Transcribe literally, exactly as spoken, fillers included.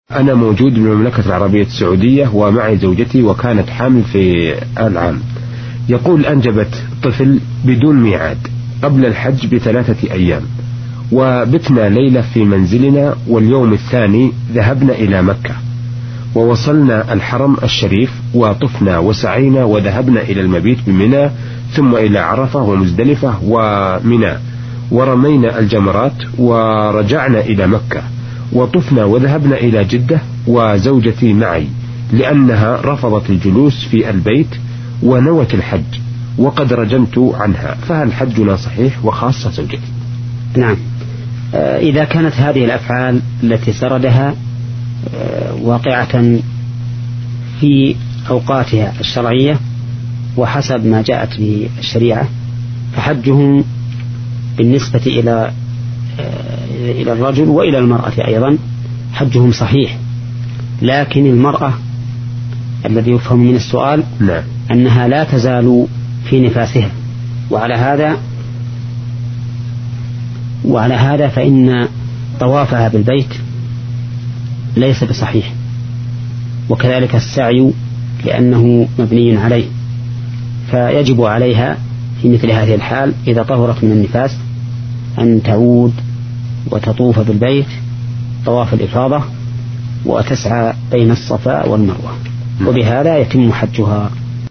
أنا موجود بالمملكة العربية السعودية ومعي زوجتي وكانت حامل في العام. يقول أنجبت طفل بدون ميعاد قبل الحج بثلاثة أيام، وبتنا ليلة في منزلنا، واليوم الثاني ذهبنا إلى مكة ووصلنا الحرم الشريف وطفنا وسعينا وذهبنا إلى المبيت بمنى، ثم إلى عرفة ومزدلفة ومنى، ورمينا الجمرات ورجعنا إلى مكة وطفنا وذهبنا إلى جدة وزوجتي معي لأنها رفضت الجلوس في البيت ونوت الحج وقد رجمت عنها، فهل حجنا صحيح وخاصة زوجتي؟ نعم، إذا كانت هذه الأفعال التي سردها واقعة في أوقاتها الشرعية وحسب ما جاءت به الشريعة فحجهم بالنسبة إلى إلى الرجل وإلى المرأة أيضا حجهم صحيح، لكن المرأة الذي يفهم من السؤال لا. أنها لا تزال في نفاسها، وعلى هذا وعلى هذا فإن طوافها بالبيت ليس بصحيح، وكذلك السعي لأنه مبني عليه، فيجب عليها في مثل هذه الحال إذا طهرت من النفاس أن تعود وتطوف بالبيت طواف الإفاضة وتسعى بين الصفا والمروة، وبهذا يتم حجها